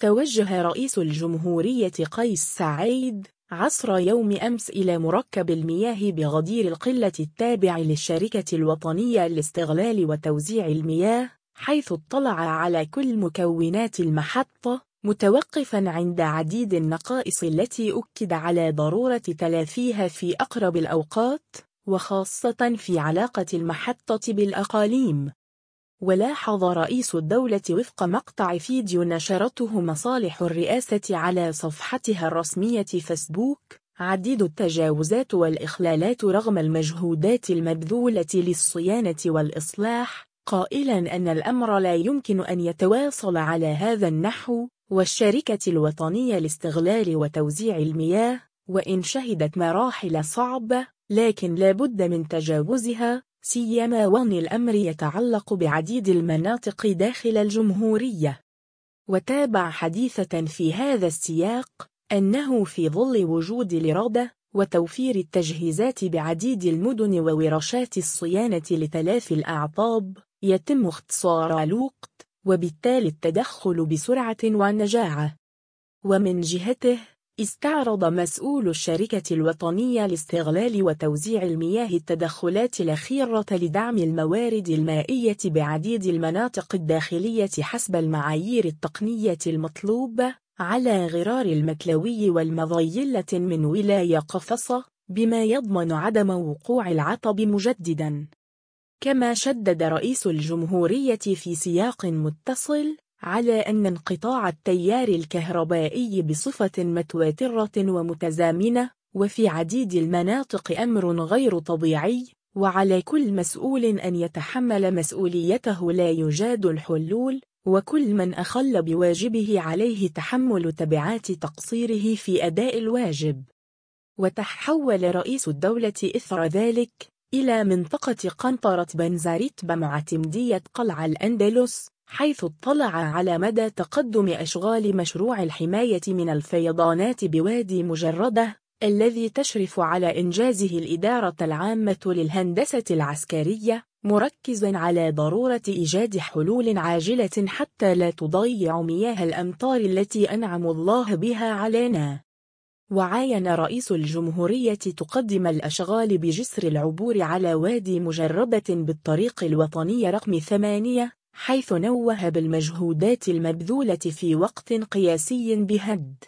توجه رئيس الجمهورية قيس سعيد عصر يوم أمس إلى مركب المياه بغدير القلة التابع للشركة الوطنية لاستغلال وتوزيع المياه، حيث اطلع على كل مكونات المحطة، متوقفاً عند عديد النقائص التي أكد على ضرورة تلافيها في أقرب الأوقات، وخاصة في علاقة المحطة بالأقاليم. ولاحظ رئيس الدولة وفق مقطع فيديو نشرته مصالح الرئاسة على صفحتها الرسمية فيسبوك عديد التجاوزات والإخلالات رغم المجهودات المبذولة للصيانة والإصلاح، قائلاً أن الأمر لا يمكن أن يتواصل على هذا النحو، والشركة الوطنية لاستغلال وتوزيع المياه وإن شهدت مراحل صعبة لكن لا بد من تجاوزها، سيما وأن الأمر يتعلق بعديد المناطق داخل الجمهورية. وتابع حديثة في هذا السياق أنه في ظل وجود الإرادة وتوفير التجهيزات بعديد المدن وورشات الصيانة لتلافي الأعطاب، يتم اختصار الوقت وبالتالي التدخل بسرعة ونجاعة. ومن جهته استعرض مسؤول الشركة الوطنية لاستغلال وتوزيع المياه التدخلات الأخيرة لدعم الموارد المائية بعديد المناطق الداخلية حسب المعايير التقنية المطلوبة على غرار المكلوي والمضيلة من ولاية قفصة، بما يضمن عدم وقوع العطب مجددا. كما شدد رئيس الجمهورية في سياق متصل على أن انقطاع التيار الكهربائي بصفة متواترة ومتزامنة وفي عديد المناطق أمر غير طبيعي، وعلى كل مسؤول أن يتحمل مسؤوليته لا يجاد الحلول، وكل من أخل بواجبه عليه تحمل تبعات تقصيره في أداء الواجب. وتحول رئيس الدولة إثر ذلك إلى منطقة قنطرة بنزرت بمعتمدية قلعة الأندلس، حيث اطلع على مدى تقدم أشغال مشروع الحماية من الفيضانات بوادي مجردة، الذي تشرف على إنجازه الإدارة العامة للهندسة العسكرية، مركزاً على ضرورة إيجاد حلول عاجلة حتى لا تضيع مياه الأمطار التي أنعم الله بها علينا. وعاين رئيس الجمهورية تقدم الأشغال بجسر العبور على وادي مجردة بالطريق الوطني رقم 8، حيث نوه بالمجهودات المبذولة في وقت قياسي بهد